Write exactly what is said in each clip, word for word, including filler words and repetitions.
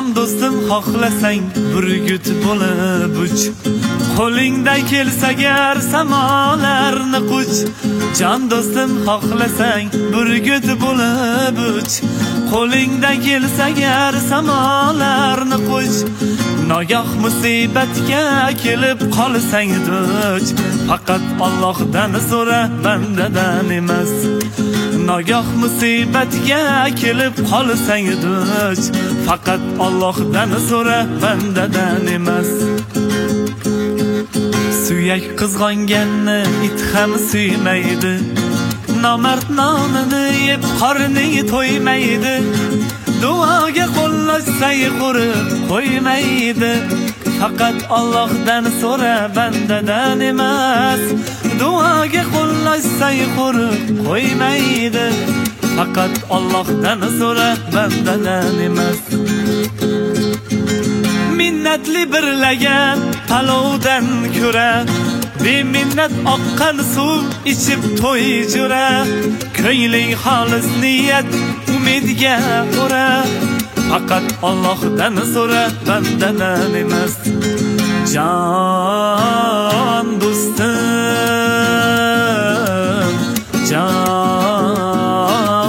Can do'stim xohlasang burgut bo'lib uch, qo'lingda kelsa gar samolarni quch. Can do'stim xohlasang burgut bo'lib uch, qo'lingda kelsa gar samolarni quch. Nogoh musibatga kelib qolsang duch, faqat Allohdan so'ra, bandadan emas. Nogoh musibatga kelib qolsang duch, faqat Allohdan so'ra, bandadan emas. Suyak qizg'onganni it ham suymaydi, nomard nonini yeb qorni to'ymaydi. Duoga qo'llashsang qurib qo'ymaydi, faqat Allohdan so'ra, bandadan emas. Duoga qo'llashsang qurib qo'ymaydi, faqat Allohdan so'ra, bandadan emas. Minnatli birlagan palovdan ko'ra, beminnat oqqan suv ichib to'y jura. Ko'ngling xolis niyat umidga ura, faqat Allohdan so'ra, bandadan emas. Can do'stim, can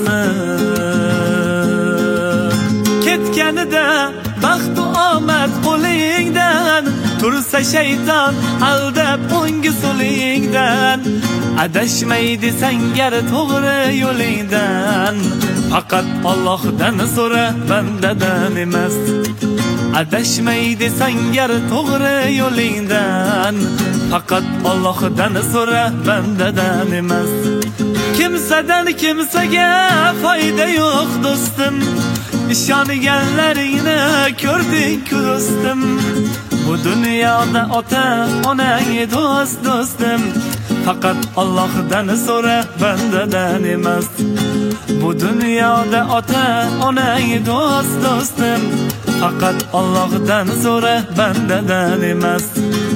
do'stim, ketganida baxt omad qo'lingdan, tursa shayton aldab o'ngi so'lingdan. Adashmay desang gar to'g'ri yo'lingdan, faqat Allohdan so'ra, bandadan emas. Adashmay desang gar to'g'ri yo'lingdan, faqat Allohdan so'ra, bandadan emas. Kimsadan kimsaga foyda yo'q do'stim, ishonganlaringni ko'rding do'stim. Bu dunyoda ota onang do'st do'stim, faqat Allohdan so'ra, bandadan emas. Bu dunyoda ota onang do'st do'stim, faqat Allohdan so'ra, bandadan emas.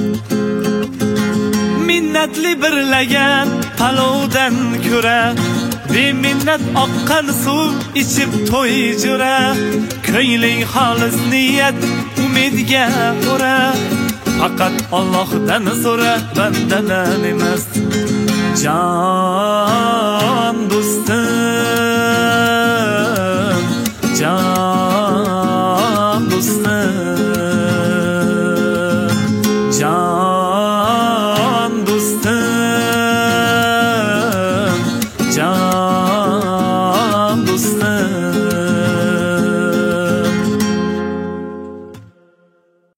Minnatli birlagan palovdan ko'ra, beminnat oqqan suv ichib to'y jura. Ko'ngling xolis niyat umidga ura, faqat Allohdan so'ra, bandadan emas. Can do'stim, can do'stim, can do'stim, can